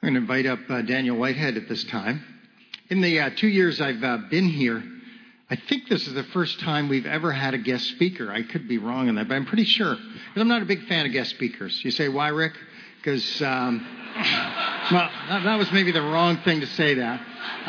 We're going to invite up Daniel Whitehead at this time. In the 2 years I've been here, I think this is the first time we've ever had a guest speaker. I could be wrong on that, but I'm pretty sure. Because I'm not a big fan of guest speakers. You say, why, Rick? Because, well, that was maybe the wrong thing to say that.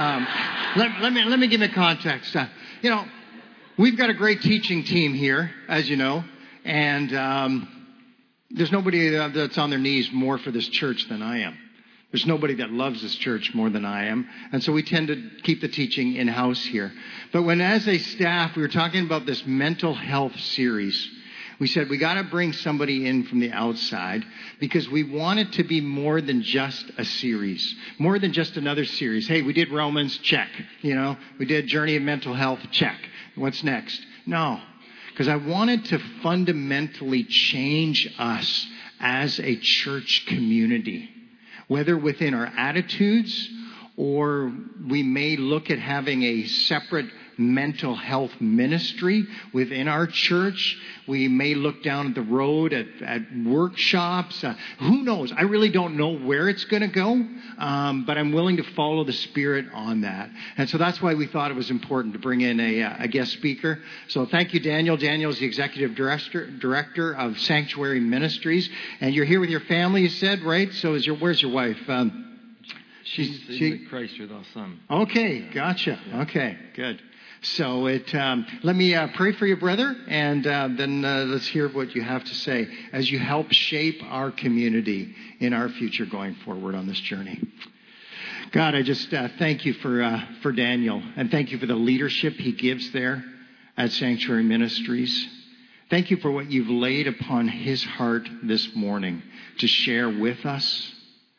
Let me give you context. We've got a great teaching team here, as you know, and there's nobody that's on their knees more for this church than I am. There's nobody that loves this church more than I am. And so we tend to keep the teaching in-house here. But when, as a staff, we were talking about this mental health series, we said we got to bring somebody in from the outside because we want it to be more than just a series, more than just another series. Hey, we did Romans, check. We did Journey of Mental Health, check. What's next? No, because I wanted to fundamentally change us as a church community. Whether within our attitudes or we may look at having a separate mental health ministry within our church. We may look down the road at workshops. Who knows? I really don't know where it's going to go, but I'm willing to follow the Spirit on that. And so that's why we thought it was important to bring in a guest speaker. So thank you, Daniel. Daniel is the Executive Director of Sanctuary Ministries. And you're here with your family, you said, right? So where's your wife? She's in the creche with our son. Okay, gotcha. Yeah. Okay, good. So let me pray for you, brother, and then let's hear what you have to say as you help shape our community in our future going forward on this journey. God, I just thank you for Daniel, and thank you for the leadership he gives there at Sanctuary Ministries. Thank you for what you've laid upon his heart this morning to share with us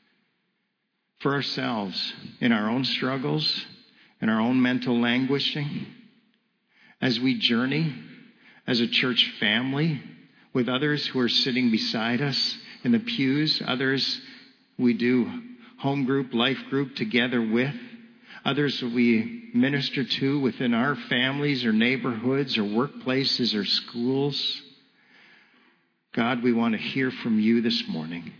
for ourselves in our own struggles, in our own mental languishing, as we journey as a church family with others who are sitting beside us in the pews, others we do home group, life group together with, others that we minister to within our families or neighborhoods or workplaces or schools. God, we want to hear from you this morning.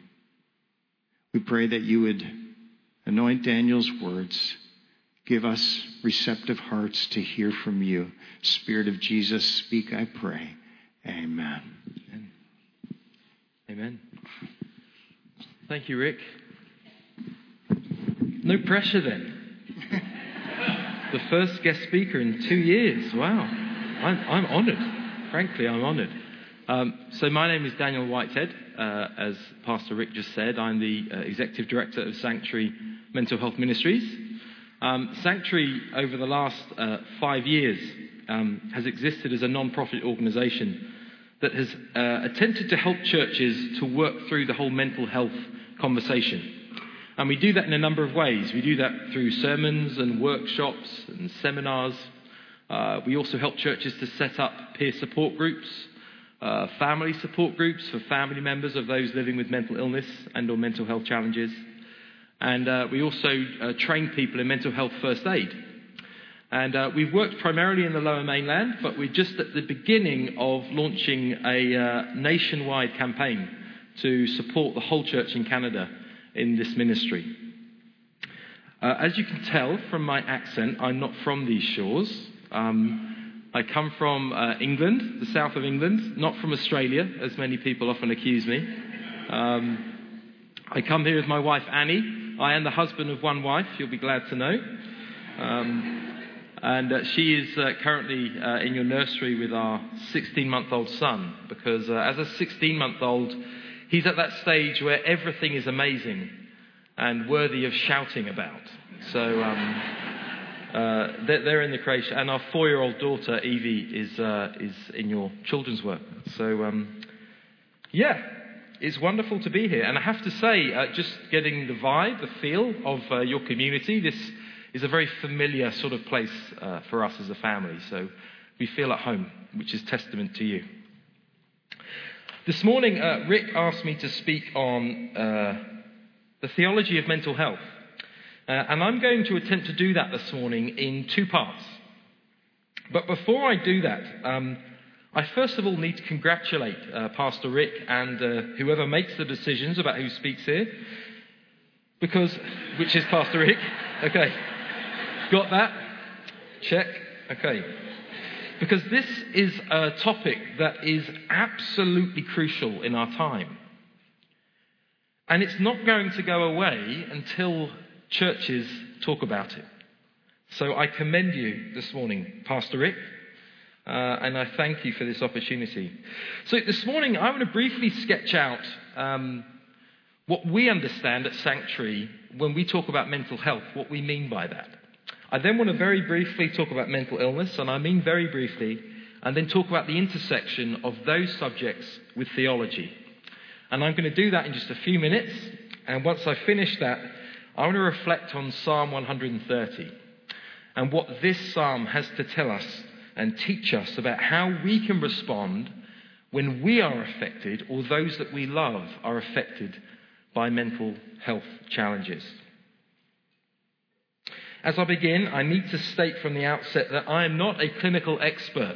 We pray that you would anoint Daniel's words. Give us receptive hearts to hear from you. Spirit of Jesus, speak, I pray. Amen. Amen. Thank you, Rick. No pressure then. The first guest speaker in 2 years. Wow. I'm honoured. Frankly, I'm honoured. So my name is Daniel Whitehead. As Pastor Rick just said, I'm the Executive Director of Sanctuary Mental Health Ministries. Sanctuary, over the last 5 years, has existed as a non-profit organisation that has attempted to help churches to work through the whole mental health conversation. And we do that in a number of ways. We do that through sermons and workshops and seminars. We also help churches to set up peer support groups, family support groups for family members of those living with mental illness and or mental health challenges. And we also train people in mental health first aid. And we've worked primarily in the Lower Mainland, but we're just at the beginning of launching a nationwide campaign to support the whole church in Canada in this ministry. As you can tell from my accent, I'm not from these shores. I come from England, the south of England, not from Australia, as many people often accuse me. I come here with my wife, Annie. I am the husband of one wife, you'll be glad to know. And she is currently in your nursery with our 16-month-old son, because as a 16-month-old, he's at that stage where everything is amazing and worthy of shouting about. So they're in the creche, and our 4-year-old daughter, Evie, is in your children's work. So, it's wonderful to be here. And I have to say, just getting the vibe, the feel of your community, this is a very familiar sort of place for us as a family. So we feel at home, which is testament to you. This morning, Rick asked me to speak on the theology of mental health. And I'm going to attempt to do that this morning in 2 parts. But before I do that, I first of all need to congratulate Pastor Rick and whoever makes the decisions about who speaks here. which is Pastor Rick. Okay. Got that? Check. Okay. Because this is a topic that is absolutely crucial in our time. And it's not going to go away until churches talk about it. So I commend you this morning, Pastor Rick, and I thank you for this opportunity. So this morning I want to briefly sketch out what we understand at Sanctuary when we talk about mental health, what we mean by that. I then want to very briefly talk about mental illness, and I mean very briefly, and then talk about the intersection of those subjects with theology. And I'm going to do that in just a few minutes, and once I finish that, I want to reflect on Psalm 130 and what this psalm has to tell us and teach us about how we can respond when we are affected or those that we love are affected by mental health challenges. As I begin, I need to state from the outset that I am not a clinical expert.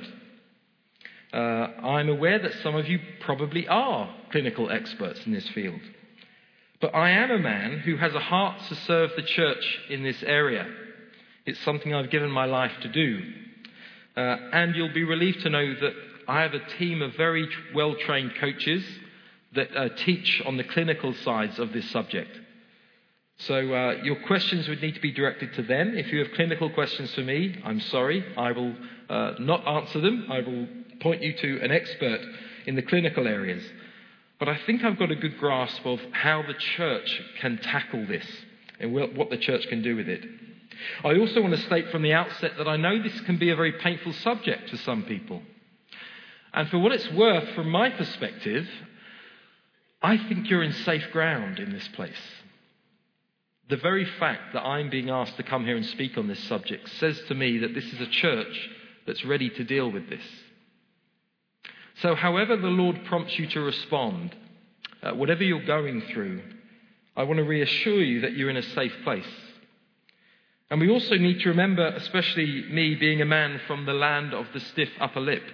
I'm aware that some of you probably are clinical experts in this field. But I am a man who has a heart to serve the church in this area. It's something I've given my life to do. And you'll be relieved to know that I have a team of very well-trained coaches that teach on the clinical sides of this subject. So your questions would need to be directed to them. If you have clinical questions for me, I'm sorry, I will not answer them. I will point you to an expert in the clinical areas. But I think I've got a good grasp of how the church can tackle this and what the church can do with it. I also want to state from the outset that I know this can be a very painful subject to some people. And for what it's worth, from my perspective, I think you're in safe ground in this place. The very fact that I'm being asked to come here and speak on this subject says to me that this is a church that's ready to deal with this. So however the Lord prompts you to respond, whatever you're going through, I want to reassure you that you're in a safe place. And we also need to remember, especially me being a man from the land of the stiff upper lip,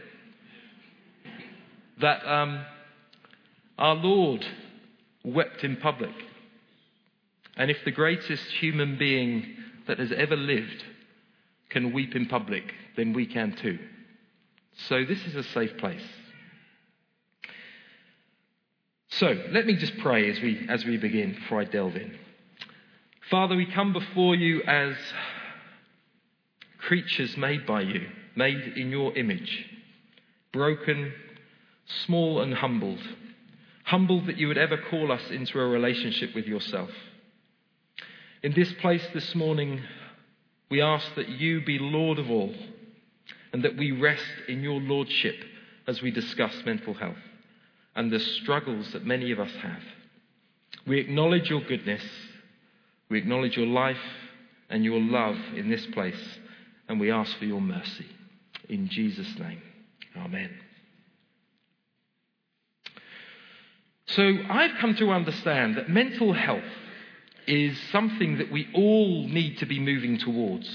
that our Lord wept in public. And if the greatest human being that has ever lived can weep in public, then we can too. So this is a safe place. So let me just pray as we begin before I delve in. Father, we come before you as creatures made by you, made in your image, broken, small and humbled that you would ever call us into a relationship with yourself. In this place this morning, we ask that you be Lord of all and that we rest in your lordship as we discuss mental health and the struggles that many of us have. We acknowledge your goodness, we acknowledge your life and your love in this place, and we ask for your mercy. In Jesus' name, amen. So I've come to understand that mental health is something that we all need to be moving towards.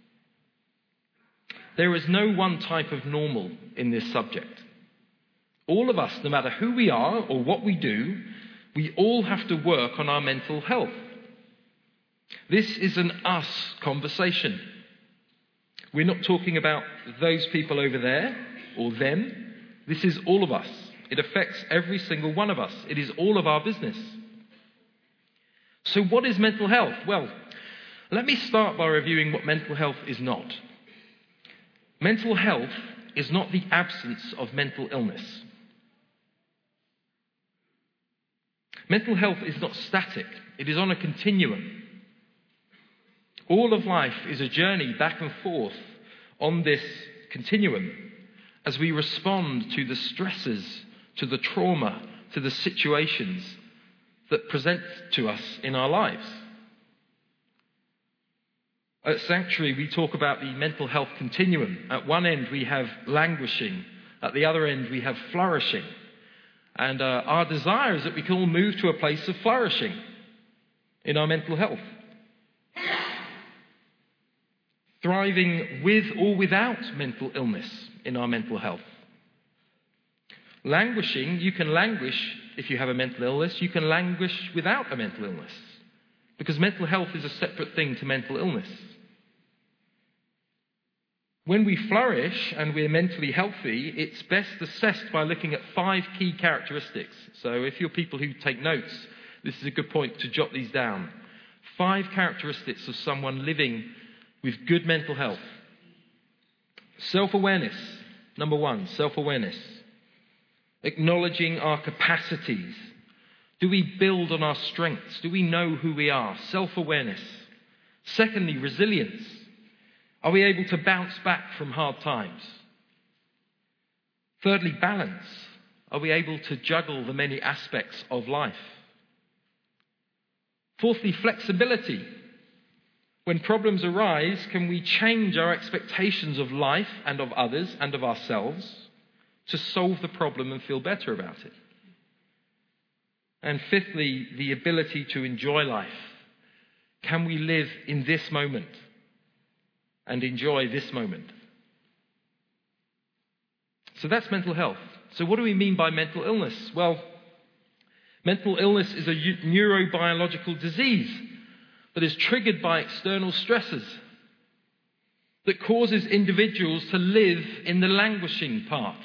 There is no one type of normal in this subject. All of us, no matter who we are or what we do, we all have to work on our mental health. This is an us conversation. We're not talking about those people over there or them. This is all of us. It affects every single one of us. It is all of our business. So what is mental health? Well, let me start by reviewing what mental health is not. Mental health is not the absence of mental illness. Mental health is not static. It is on a continuum. All of life is a journey back and forth on this continuum as we respond to the stresses, to the trauma, to the situations that present to us in our lives. At Sanctuary, we talk about the mental health continuum. At one end, we have languishing. At the other end, we have flourishing. And our desire is that we can all move to a place of flourishing in our mental health. Thriving with or without mental illness in our mental health. Languishing, you can languish if you have a mental illness. You can languish without a mental illness. because mental health is a separate thing to mental illness. When we flourish and we're mentally healthy, it's best assessed by looking at 5 key characteristics. So if you're people who take notes, this is a good point to jot these down. 5 characteristics of someone living with good mental health. Self-awareness. Number 1, self-awareness. Acknowledging our capacities. Do we build on our strengths? Do we know who we are? Self-awareness. Secondly, resilience. Are we able to bounce back from hard times? Thirdly, balance. Are we able to juggle the many aspects of life? Fourthly, flexibility. When problems arise, can we change our expectations of life and of others and of ourselves to solve the problem and feel better about it? And fifthly, the ability to enjoy life. Can we live in this moment and enjoy this moment? So that's mental health. So what do we mean by mental illness? Well, mental illness is a neurobiological disease that is triggered by external stresses that causes individuals to live in the languishing part.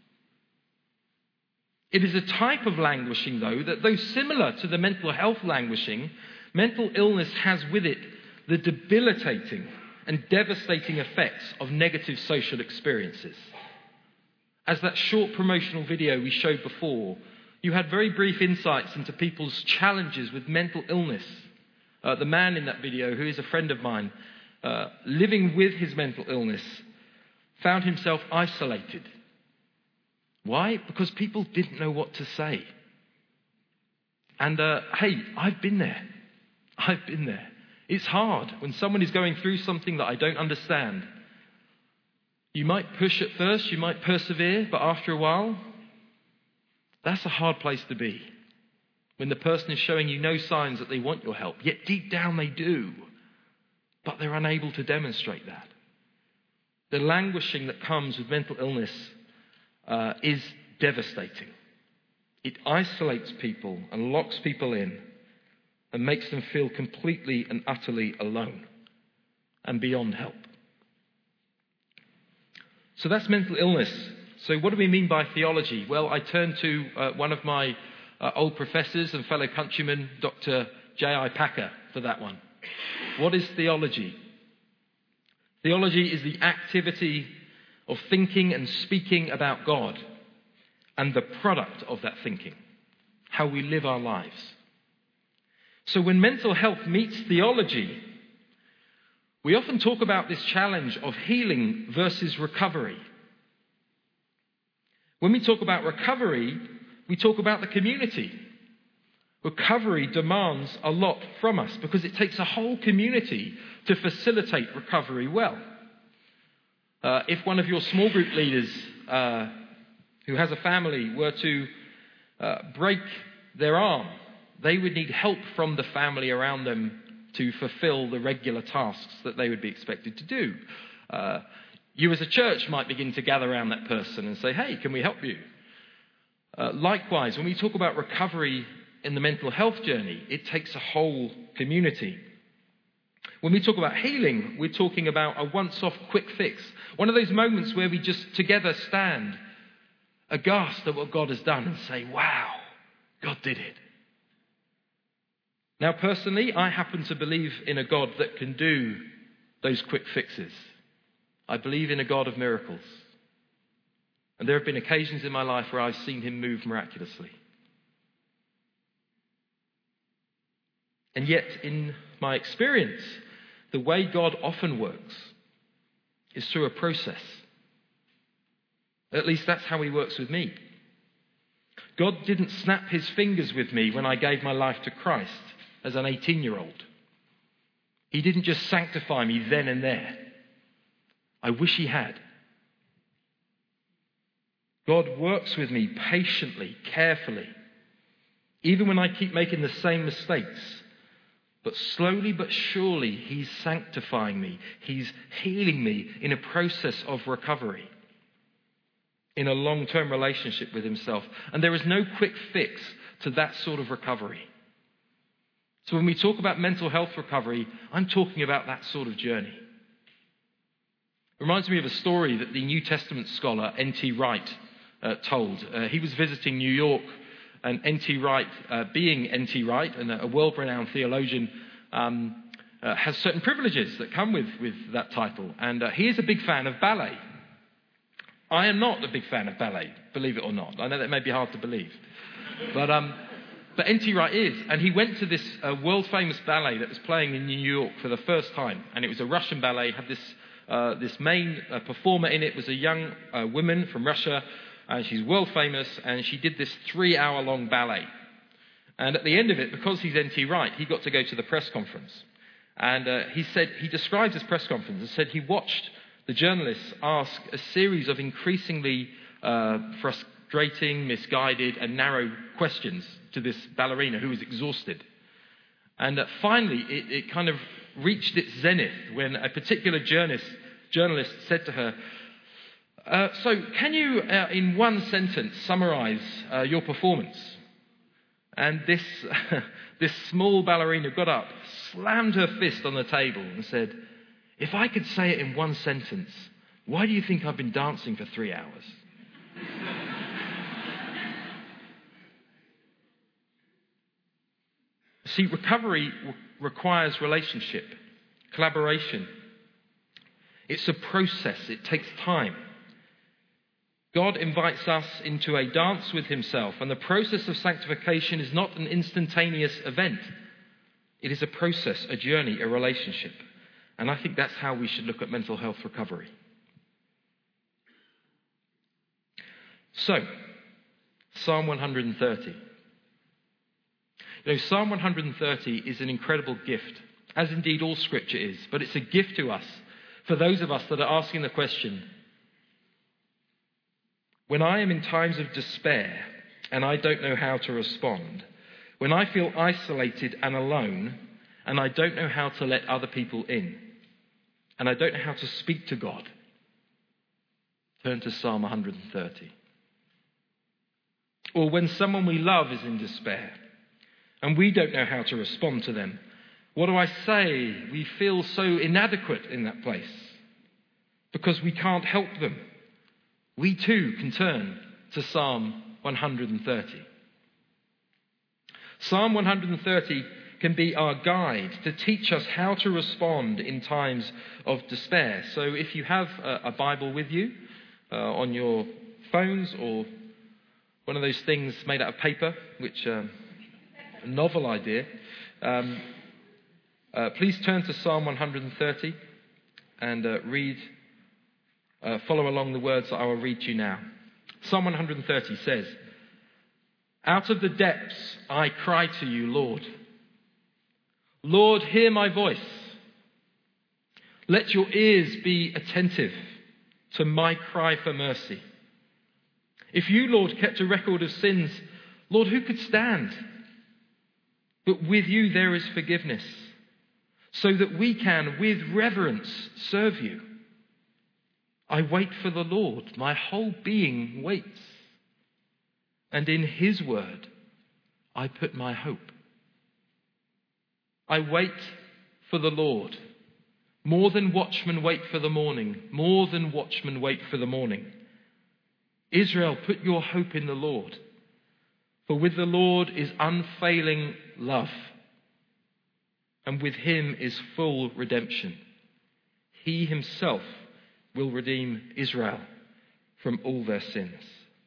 It is a type of languishing, though, that though similar to the mental health languishing, mental illness has with it the debilitating and devastating effects of negative social experiences. As that short promotional video we showed before, you had very brief insights into people's challenges with mental illness. The man in that video, who is a friend of mine, living with his mental illness, found himself isolated. Why? Because people didn't know what to say. And hey, I've been there. I've been there. It's hard when someone is going through something that I don't understand. You might push at first, you might persevere, but after a while, that's a hard place to be. When the person is showing you no signs that they want your help, yet deep down they do, but they're unable to demonstrate that. The languishing that comes with mental illness is devastating. It isolates people and locks people in and makes them feel completely and utterly alone and beyond help. So that's mental illness. So what do we mean by theology? Well, I turn to one of my old professors and fellow countrymen, Dr. J.I. Packer, for that one. What is theology? Theology is the activity of thinking and speaking about God and the product of that thinking, how we live our lives. So when mental health meets theology, we often talk about this challenge of healing versus recovery. When we talk about recovery, we talk about the community. Recovery demands a lot from us because it takes a whole community to facilitate recovery well. If one of your small group leaders who has a family were to break their arm, they would need help from the family around them to fulfill the regular tasks that they would be expected to do. You as a church might begin to gather around that person and say, hey, can we help you? Likewise, when we talk about recovery in the mental health journey, it takes a whole community. When we talk about healing, we're talking about a once-off quick fix. One of those moments where we just together stand aghast at what God has done and say, wow, God did it. Now, personally, I happen to believe in a God that can do those quick fixes. I believe in a God of miracles. And there have been occasions in my life where I've seen him move miraculously. And yet, in my experience, the way God often works is through a process. At least that's how he works with me. God didn't snap his fingers with me when I gave my life to Christ as an 18-year-old. He didn't just sanctify me then and there. I wish he had. God works with me patiently, carefully, even when I keep making the same mistakes. But slowly but surely, he's sanctifying me. He's healing me in a process of recovery, in a long-term relationship with himself. And there is no quick fix to that sort of recovery. So when we talk about mental health recovery, I'm talking about that sort of journey. It reminds me of a story that the New Testament scholar N.T. Wright told. He was visiting New York, and N.T. Wright, being N.T. Wright and a world-renowned theologian, has certain privileges that come with that title. And he is a big fan of ballet. I am not a big fan of ballet, believe it or not. I know that may be hard to believe. But N.T. Wright is. And he went to this world-famous ballet that was playing in New York for the first time. And it was a Russian ballet. It had this main performer in it was a young woman from Russia. She's world famous, and she did this 3-hour-long ballet. And at the end of it, because he's N.T. Wright, he got to go to the press conference. And he describes this press conference and said he watched the journalists ask a series of increasingly frustrating, misguided, and narrow questions to this ballerina who was exhausted. And finally, it kind of reached its zenith when a particular journalist said to her, so can you, in one sentence, summarize your performance? And this small ballerina got up, slammed her fist on the table and said, if I could say it in one sentence, why do you think I've been dancing for 3 hours? See, recovery requires relationship, collaboration. It's a process. It takes time. God invites us into a dance with himself, and the process of sanctification is not an instantaneous event. It is a process, a journey, a relationship. And I think that's how we should look at mental health recovery. So, Psalm 130. Psalm 130 is an incredible gift, as indeed all Scripture is, but it's a gift to us, for those of us that are asking the question, when I am in times of despair and I don't know how to respond, when I feel isolated and alone and I don't know how to let other people in, and I don't know how to speak to God, turn to Psalm 130. Or when someone we love is in despair and we don't know how to respond to them, what do I say? We feel so inadequate in that place because we can't help them. We too can turn to Psalm 130. Psalm 130 can be our guide to teach us how to respond in times of despair. So if you have a Bible with you on your phones or one of those things made out of paper, which a novel idea, please turn to Psalm 130 and follow along the words that I will read to you now. Psalm 130 says, out of the depths I cry to you, Lord. Lord, hear my voice. Let your ears be attentive to my cry for mercy. If you, Lord, kept a record of sins, Lord, who could stand? But with you there is forgiveness, so that we can, with reverence, serve you. I wait for the Lord. My whole being waits. And in his word, I put my hope. I wait for the Lord. More than watchmen wait for the morning. More than watchmen wait for the morning. Israel, put your hope in the Lord. For with the Lord is unfailing love. And with him is full redemption. He himself will redeem Israel from all their sins.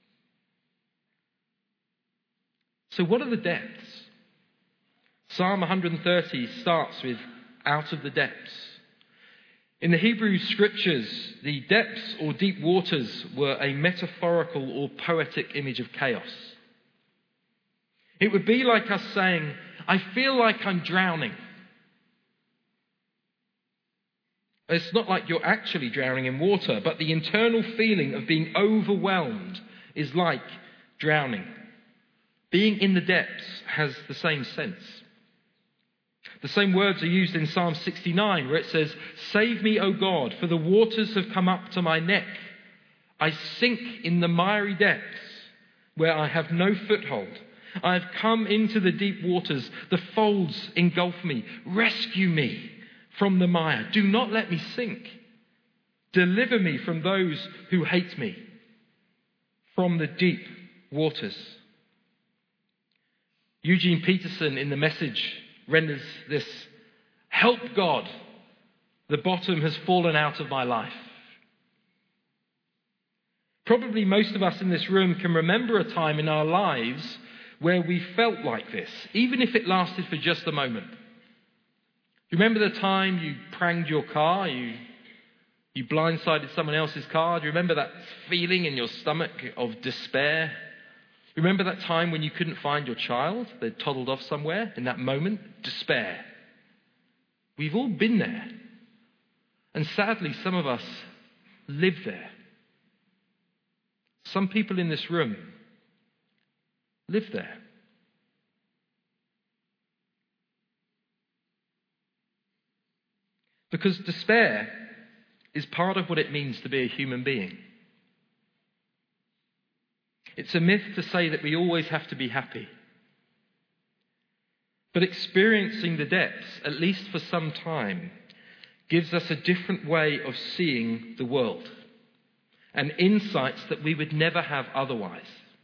So what are the depths? Psalm 130 starts with out of the depths. In the Hebrew scriptures, the depths or deep waters were a metaphorical or poetic image of chaos. It would be like us saying, I feel like I'm drowning. It's not like you're actually drowning in water, but the internal feeling of being overwhelmed is like drowning. Being in the depths has the same sense. The same words are used in Psalm 69, where it says, save me, O God, for the waters have come up to my neck. I sink in the miry depths where I have no foothold. I have come into the deep waters. The folds engulf me. Rescue me from the mire. Do not let me sink. Deliver me from those who hate me, from the deep waters. Eugene Peterson in The Message renders this: help God, the bottom has fallen out of my life. Probably most of us in this room can remember a time in our lives where we felt like this, even if it lasted for just a moment. You remember the time you pranged your car, you blindsided someone else's car? Do you remember that feeling in your stomach of despair? Remember that time when you couldn't find your child? They'd toddled off somewhere. In that moment, despair. We've all been there. And sadly, some of us live there. Some people in this room live there. Because despair is part of what it means to be a human being. It's a myth to say that we always have to be happy. But experiencing the depths, at least for some time, gives us a different way of seeing the world and insights that we would never have otherwise.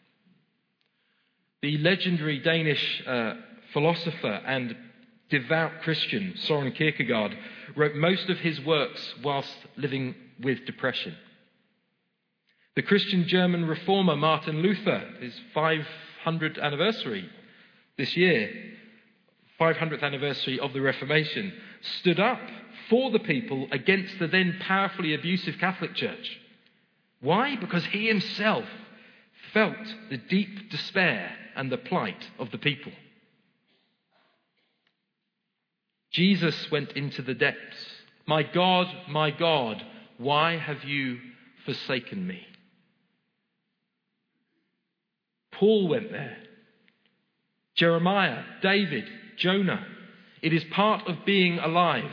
The legendary Danish philosopher and devout Christian Søren Kierkegaard wrote most of his works whilst living with depression. The Christian German reformer Martin Luther, his 500th anniversary this year, 500th anniversary of the Reformation, stood up for the people against the then powerfully abusive Catholic Church. Why? Because he himself felt the deep despair and the plight of the people. Jesus went into the depths. My God, why have you forsaken me? Paul went there. Jeremiah, David, Jonah. It is part of being alive.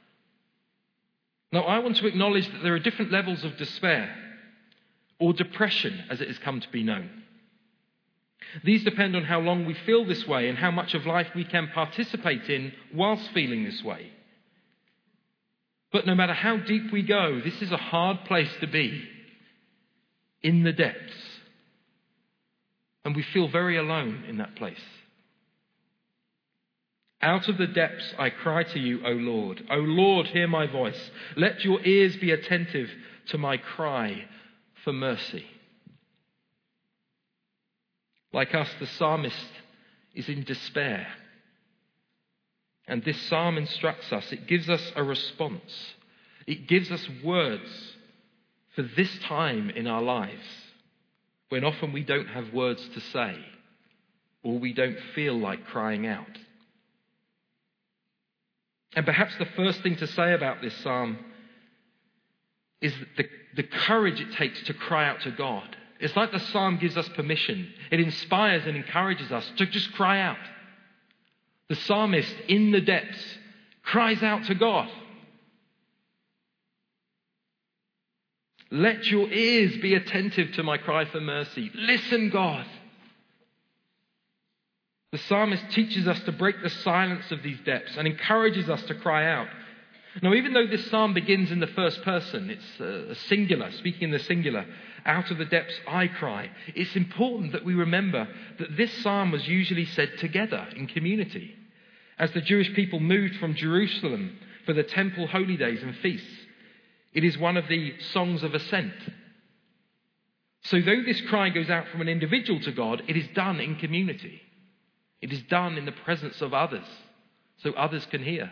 Now, I want to acknowledge that there are different levels of despair, or depression, as it has come to be known. These depend on how long we feel this way and how much of life we can participate in whilst feeling this way. But no matter how deep we go, this is a hard place to be, in the depths. And we feel very alone in that place. Out of the depths I cry to you, O Lord. O Lord, hear my voice. Let your ears be attentive to my cry for mercy. Like us, the psalmist is in despair. And this psalm instructs us. It gives us a response. It gives us words for this time in our lives, when often we don't have words to say, or we don't feel like crying out. And perhaps the first thing to say about this psalm is the courage it takes to cry out to God. It's like the psalm gives us permission. It inspires and encourages us to just cry out. The psalmist, in the depths, cries out to God. Let your ears be attentive to my cry for mercy. Listen, God. The psalmist teaches us to break the silence of these depths and encourages us to cry out. Now, even though this psalm begins in the first person, it's a singular, speaking in the singular, out of the depths I cry, it's important that we remember that this psalm was usually said together in community. As the Jewish people moved from Jerusalem for the temple holy days and feasts, it is one of the songs of ascent. So though this cry goes out from an individual to God, it is done in community. It is done in the presence of others, so others can hear.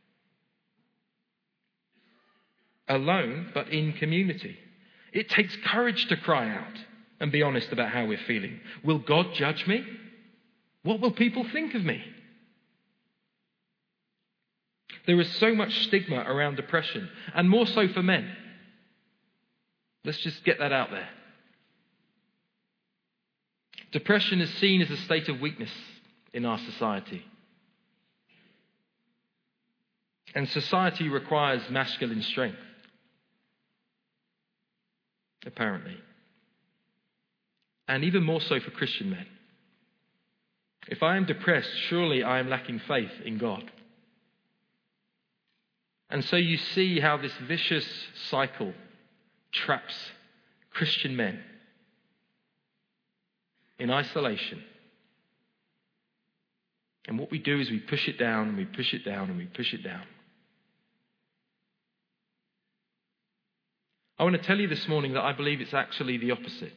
Alone, but in community. It takes courage to cry out and be honest about how we're feeling. Will God judge me? What will people think of me? There is so much stigma around depression, and more so for men. Let's just get that out there. Depression is seen as a state of weakness in our society. And society requires masculine strength, apparently. And even more so for Christian men. If I am depressed, surely I am lacking faith in God. And so you see how this vicious cycle traps Christian men in isolation. And what we do is we push it down and we push it down and we push it down. I want to tell you this morning that I believe it's actually the opposite.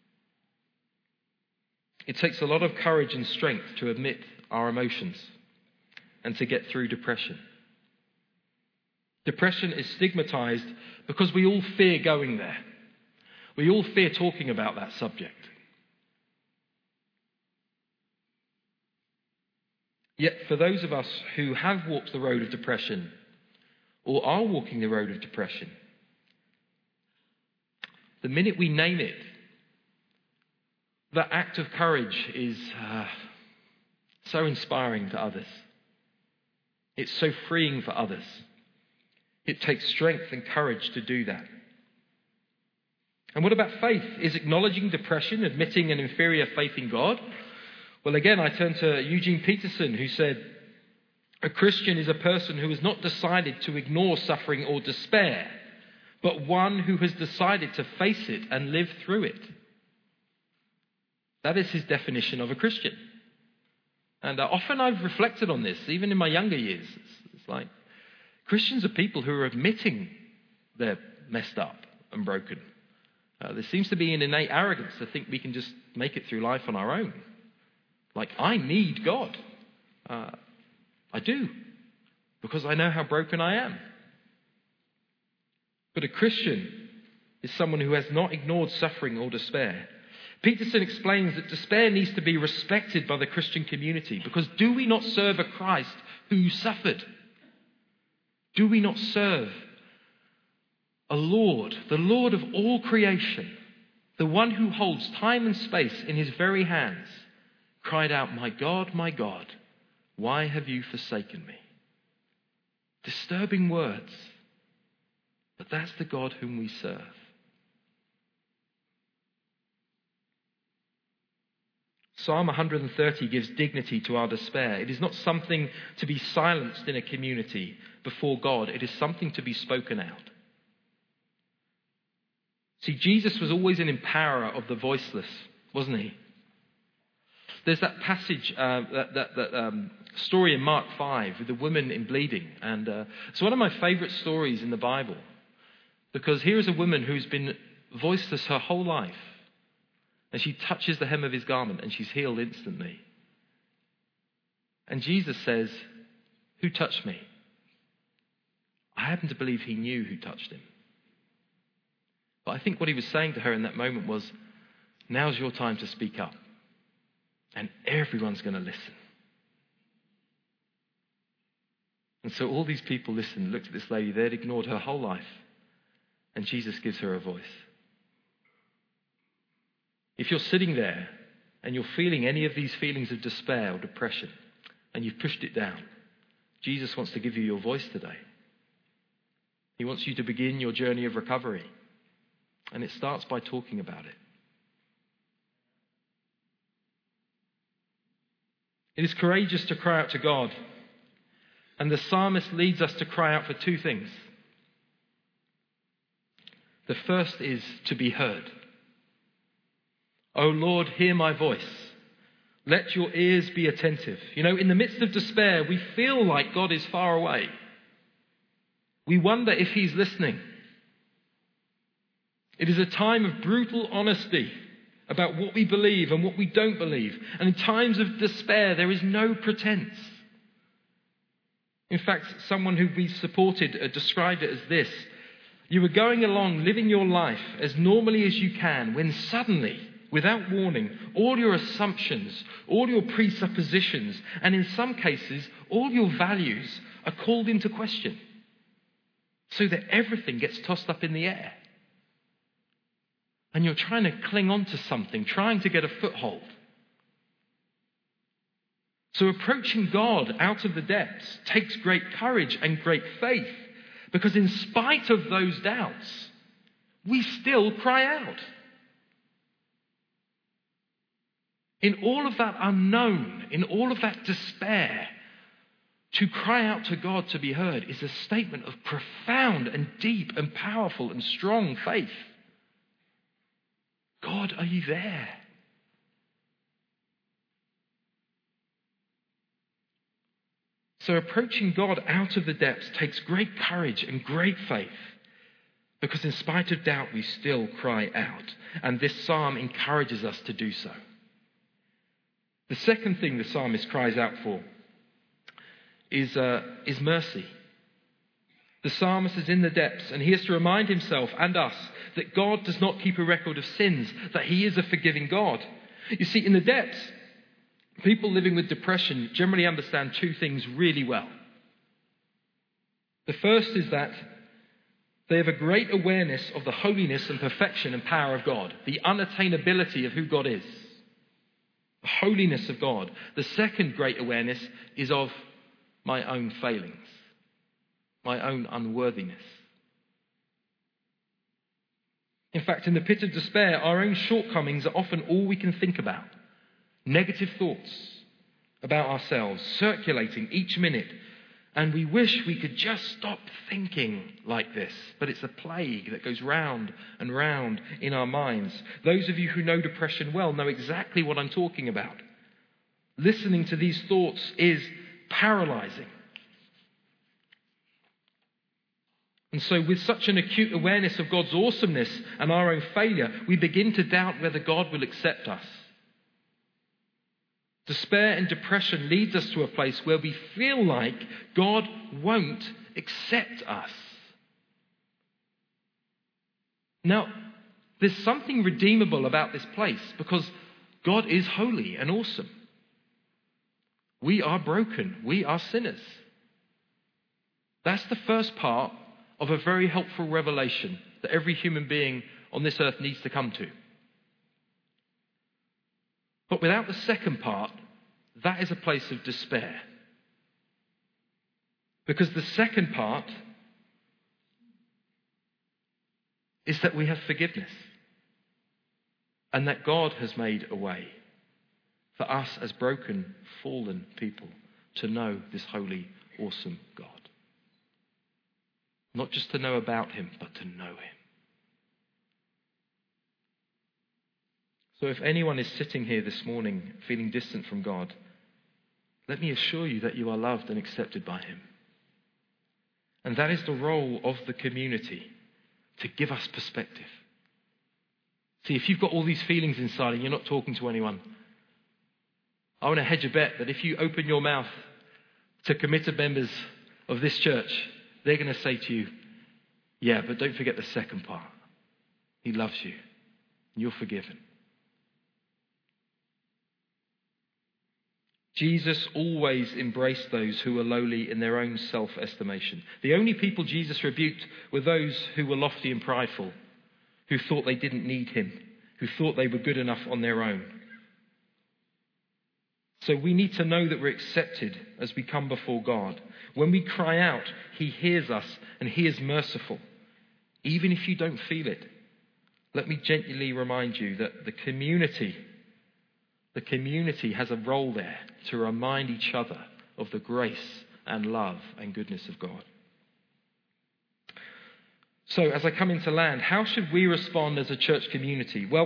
It takes a lot of courage and strength to admit our emotions and to get through depression. Depression is stigmatized because we all fear going there. We all fear talking about that subject. Yet for those of us who have walked the road of depression or are walking the road of depression, the minute we name it, that act of courage is so inspiring to others. It's so freeing for others. It takes strength and courage to do that. And what about faith? Is acknowledging depression, admitting an inferior faith in God? Well, again, I turn to Eugene Peterson, who said, a Christian is a person who has not decided to ignore suffering or despair, but one who has decided to face it and live through it. That is his definition of a Christian. And often I've reflected on this, even in my younger years. It's like, Christians are people who are admitting they're messed up and broken. There seems to be an innate arrogance to think we can just make it through life on our own. Like, I need God. I do, because I know how broken I am. But a Christian is someone who has not ignored suffering or despair. Peterson explains that despair needs to be respected by the Christian community, because do we not serve a Christ who suffered? Do we not serve a Lord, the Lord of all creation, the one who holds time and space in his very hands, cried out, my God, why have you forsaken me? Disturbing words, but that's the God whom we serve. Psalm 130 gives dignity to our despair. It is not something to be silenced in a community before God. It is something to be spoken out. See, Jesus was always an empowerer of the voiceless, wasn't he? There's that passage, that story in Mark 5 with the woman in bleeding. And it's one of my favourite stories in the Bible. Because here is a woman who's been voiceless her whole life. And she touches the hem of his garment and she's healed instantly. And Jesus says, who touched me? I happen to believe he knew who touched him. But I think what he was saying to her in that moment was, now's your time to speak up. And everyone's going to listen. And so all these people listened, looked at this lady. They'd ignored her whole life. And Jesus gives her a voice. If you're sitting there and you're feeling any of these feelings of despair or depression, and you've pushed it down, Jesus wants to give you your voice today. He wants you to begin your journey of recovery. And it starts by talking about it. It is courageous to cry out to God. And the psalmist leads us to cry out for two things. The first is to be heard. O Lord, hear my voice. Let your ears be attentive. You know, in the midst of despair, we feel like God is far away. We wonder if he's listening. It is a time of brutal honesty about what we believe and what we don't believe. And in times of despair, there is no pretense. In fact, someone who we supported described it as this. You were going along living your life as normally as you can when suddenly, without warning, all your assumptions, all your presuppositions, and in some cases, all your values are called into question. So that everything gets tossed up in the air. And you're trying to cling on to something, trying to get a foothold. So approaching God out of the depths takes great courage and great faith. Because in spite of those doubts, we still cry out. In all of that unknown, in all of that despair, to cry out to God to be heard is a statement of profound and deep and powerful and strong faith. God, are you there? So approaching God out of the depths takes great courage and great faith, because in spite of doubt, we still cry out. And this psalm encourages us to do so. The second thing the psalmist cries out for is mercy. The psalmist is in the depths, and he has to remind himself and us that God does not keep a record of sins, that he is a forgiving God. You see, in the depths, people living with depression generally understand two things really well. The first is that they have a great awareness of the holiness and perfection and power of God, the unattainability of who God is, the holiness of God. The second great awareness is of my own failings, my own unworthiness. In fact, in the pit of despair, our own shortcomings are often all we can think about. Negative thoughts about ourselves circulating each minute, and we wish we could just stop thinking like this, but it's a plague that goes round and round in our minds. Those of you who know depression well know exactly what I'm talking about. Listening to these thoughts is paralyzing. And so with such an acute awareness of God's awesomeness and our own failure, we begin to doubt whether God will accept us. Despair and depression leads us to a place where we feel like God won't accept us. Now, there's something redeemable about this place because God is holy and awesome. We are broken. We are sinners. That's the first part of a very helpful revelation that every human being on this earth needs to come to. But without the second part, that is a place of despair. Because the second part is that we have forgiveness and that God has made a way for us as broken, fallen people to know this holy, awesome God. Not just to know about him, but to know him. So if anyone is sitting here this morning feeling distant from God, let me assure you that you are loved and accepted by him. And that is the role of the community, to give us perspective. See, if you've got all these feelings inside and you're not talking to anyone, I want to hedge a bet that if you open your mouth to committed members of this church, they're going to say to you, yeah, but don't forget the second part. He loves you and you're forgiven. Jesus always embraced those who were lowly in their own self-estimation. The only people Jesus rebuked were those who were lofty and prideful, who thought they didn't need him, who thought they were good enough on their own. So we need to know that we're accepted as we come before God. When we cry out, he hears us and he is merciful, even if you don't feel it. Let me gently remind you that the community has a role there to remind each other of the grace and love and goodness of God. So as I come into land, how should we respond as a church community? Well,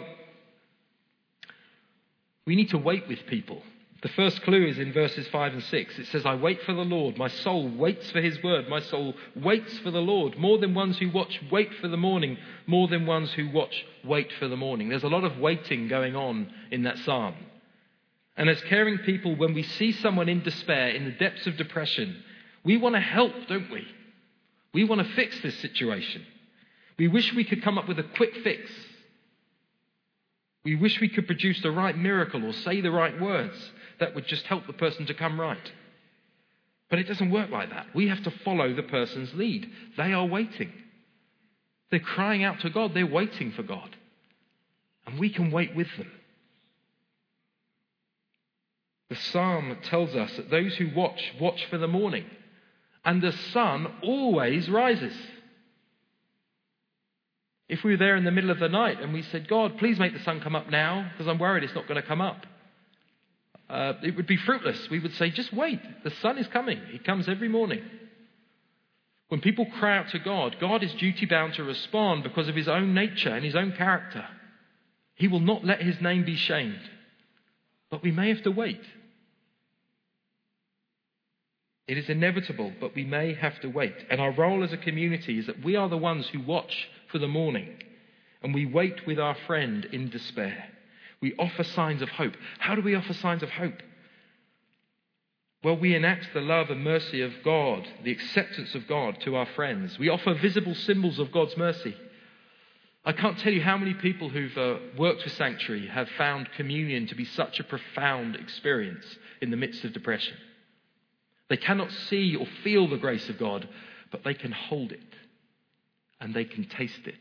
we need to wait with people. The first clue is in verses 5 and 6. It says, I wait for the Lord. My soul waits for his word. My soul waits for the Lord. More than ones who watch, wait for the morning. More than ones who watch, wait for the morning. There's a lot of waiting going on in that psalm. And as caring people, when we see someone in despair, in the depths of depression, we want to help, don't we? We want to fix this situation. We wish we could come up with a quick fix. We wish we could produce the right miracle or say the right words that would just help the person to come right. But it doesn't work like that. We have to follow the person's lead. They are waiting. They're crying out to God. They're waiting for God. And we can wait with them. The psalm tells us that those who watch, watch for the morning. And the sun always rises. If we were there in the middle of the night and we said, God, please make the sun come up now, because I'm worried it's not going to come up, it would be fruitless. We would say, just wait. The sun is coming. He comes every morning. When people cry out to God, God is duty-bound to respond because of his own nature and his own character. He will not let his name be shamed. But we may have to wait. It is inevitable, but we may have to wait. And our role as a community is that we are the ones who watch for the morning. And we wait with our friend in despair. We offer signs of hope. How do we offer signs of hope? Well, we enact the love and mercy of God, the acceptance of God to our friends. We offer visible symbols of God's mercy. I can't tell you how many people who've worked with Sanctuary have found communion to be such a profound experience in the midst of depression. They cannot see or feel the grace of God, but they can hold it and they can taste it.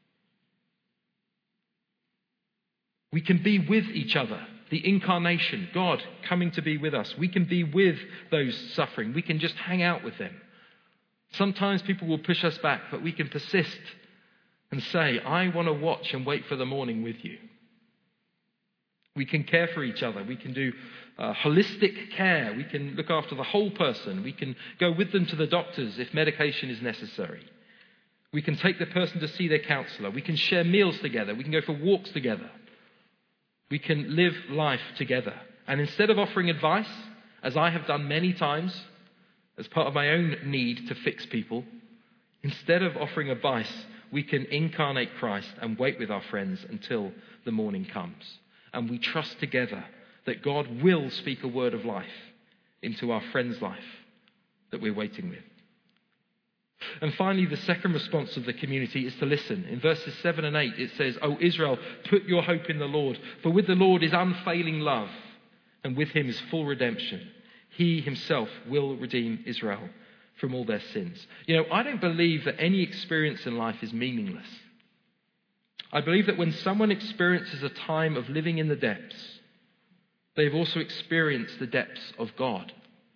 We can be with each other. The incarnation, God coming to be with us. We can be with those suffering. We can just hang out with them. Sometimes people will push us back, but we can persist and say, I want to watch and wait for the morning with you. We can care for each other. We can do holistic care. We can look after the whole person. We can go with them to the doctors if medication is necessary. We can take the person to see their counsellor. We can share meals together. We can go for walks together. We can live life together. And instead of offering advice, as I have done many times, as part of my own need to fix people, instead of offering advice, we can incarnate Christ and wait with our friends until the morning comes. And we trust together that God will speak a word of life into our friend's life that we're waiting with. And finally, the second response of the community is to listen. In verses 7 and 8, it says, O Israel, put your hope in the Lord, for with the Lord is unfailing love, and with him is full redemption. He himself will redeem Israel from all their sins. You know, I don't believe that any experience in life is meaningless. I believe that when someone experiences a time of living in the depths, they've also experienced the depths of God.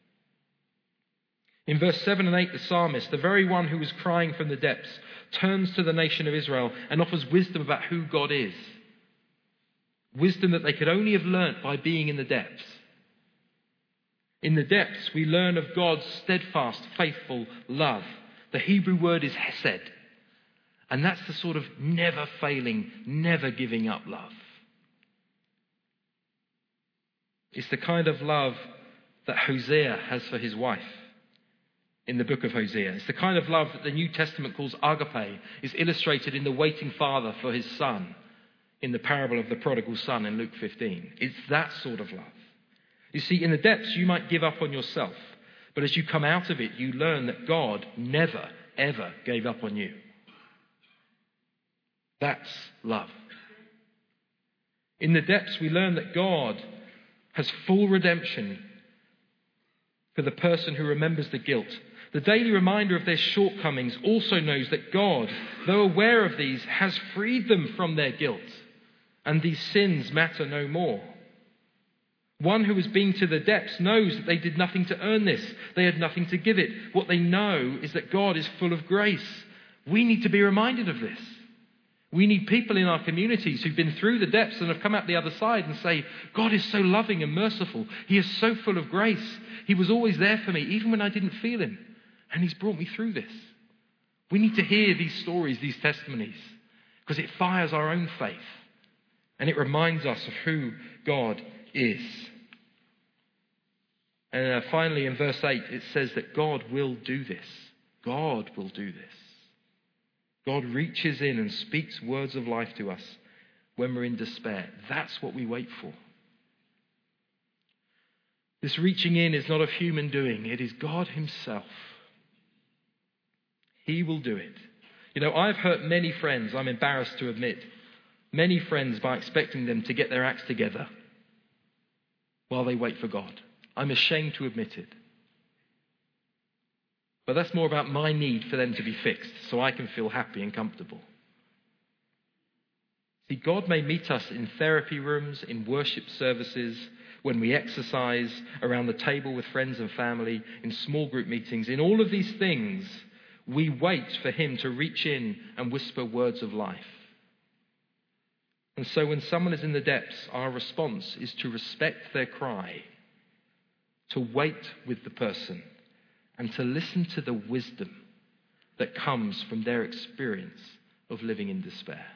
In verse 7 and 8, the psalmist, the very one who was crying from the depths, turns to the nation of Israel and offers wisdom about who God is. Wisdom that they could only have learnt by being in the depths. In the depths, we learn of God's steadfast, faithful love. The Hebrew word is hesed. And that's the sort of never failing, never giving up love. It's the kind of love that Hosea has for his wife in the book of Hosea. It's the kind of love that the New Testament calls agape, is illustrated in the waiting father for his son in the parable of the prodigal son in Luke 15. It's that sort of love. You see, in the depths, you might give up on yourself, but as you come out of it, you learn that God never, ever gave up on you. That's love. In the depths, we learn that God has full redemption for the person who remembers the guilt. The daily reminder of their shortcomings also knows that God, though aware of these, has freed them from their guilt, and these sins matter no more. One who has been to the depths knows that they did nothing to earn this. They had nothing to give it. What they know is that God is full of grace. We need to be reminded of this. We need people in our communities who've been through the depths and have come out the other side and say, God is so loving and merciful. He is so full of grace. He was always there for me, even when I didn't feel him. And he's brought me through this. We need to hear these stories, these testimonies, because it fires our own faith. And it reminds us of who God is. And finally, in verse 8, it says that God will do this. God will do this. God reaches in and speaks words of life to us when we're in despair. That's what we wait for. This reaching in is not of human doing. It is God himself. He will do it. You know, I've hurt many friends, I'm embarrassed to admit, many friends by expecting them to get their acts together while they wait for God. I'm ashamed to admit it. But that's more about my need for them to be fixed so I can feel happy and comfortable. See, God may meet us in therapy rooms, in worship services, when we exercise, around the table with friends and family, in small group meetings. In all of these things, we wait for him to reach in and whisper words of life. And so when someone is in the depths, our response is to respect their cry, to wait with the person, and to listen to the wisdom that comes from their experience of living in despair.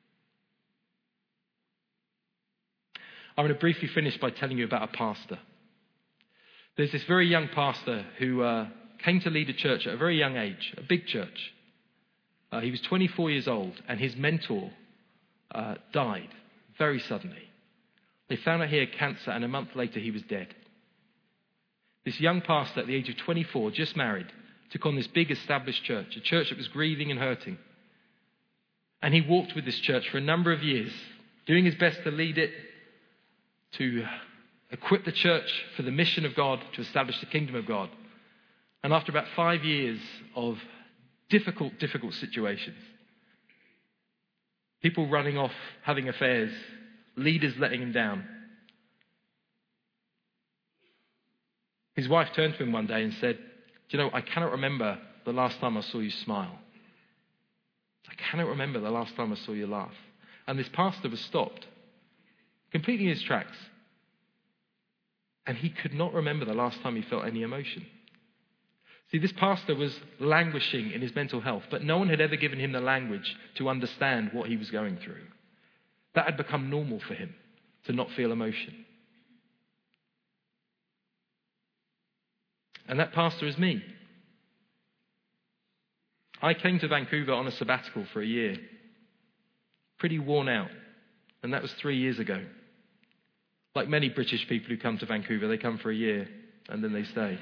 I'm going to briefly finish by telling you about a pastor. There's this very young pastor who came to lead a church at a very young age, a big church. He was 24 years old, and his mentor died very suddenly. They found out he had cancer, and a month later he was dead. This young pastor at the age of 24, just married, took on this big established church, a church that was grieving and hurting. And he walked with this church for a number of years, doing his best to lead it, to equip the church for the mission of God, to establish the kingdom of God. And after about 5 years of difficult situations, people running off, having affairs, leaders letting him down, his wife turned to him one day and said, "Do you know, I cannot remember the last time I saw you smile. I cannot remember the last time I saw you laugh." And this pastor was stopped, completely in his tracks. And he could not remember the last time he felt any emotion. See, this pastor was languishing in his mental health, but no one had ever given him the language to understand what he was going through. That had become normal for him, to not feel emotion. And that pastor is me. I came to Vancouver on a sabbatical for a year, pretty worn out, and that was 3 years ago. Like many British people who come to Vancouver, they come for a year and then they stay.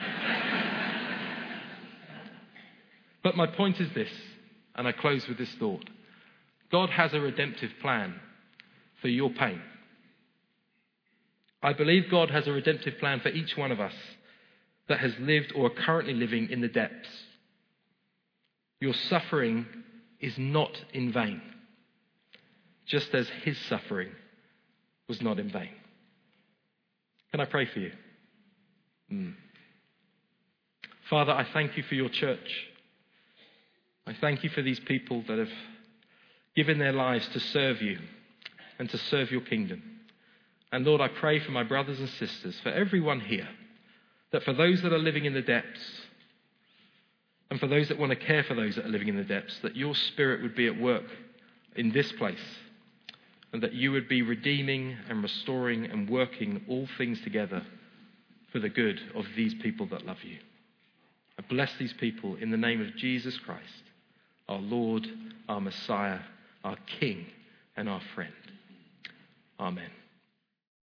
But my point is this, and I close with this thought. God has a redemptive plan for your pain. I believe God has a redemptive plan for each one of us that has lived or are currently living in the depths. Your suffering is not in vain, just as his suffering was not in vain. Can I pray for you? Father, I thank you for your church. I thank you for these people that have given their lives to serve you and to serve your kingdom. And Lord, I pray for my brothers and sisters, for everyone here, that for those that are living in the depths, and for those that want to care for those that are living in the depths, that your Spirit would be at work in this place, and that you would be redeeming and restoring and working all things together for the good of these people that love you. I bless these people in the name of Jesus Christ, our Lord, our Messiah, our King, and our friend. Amen.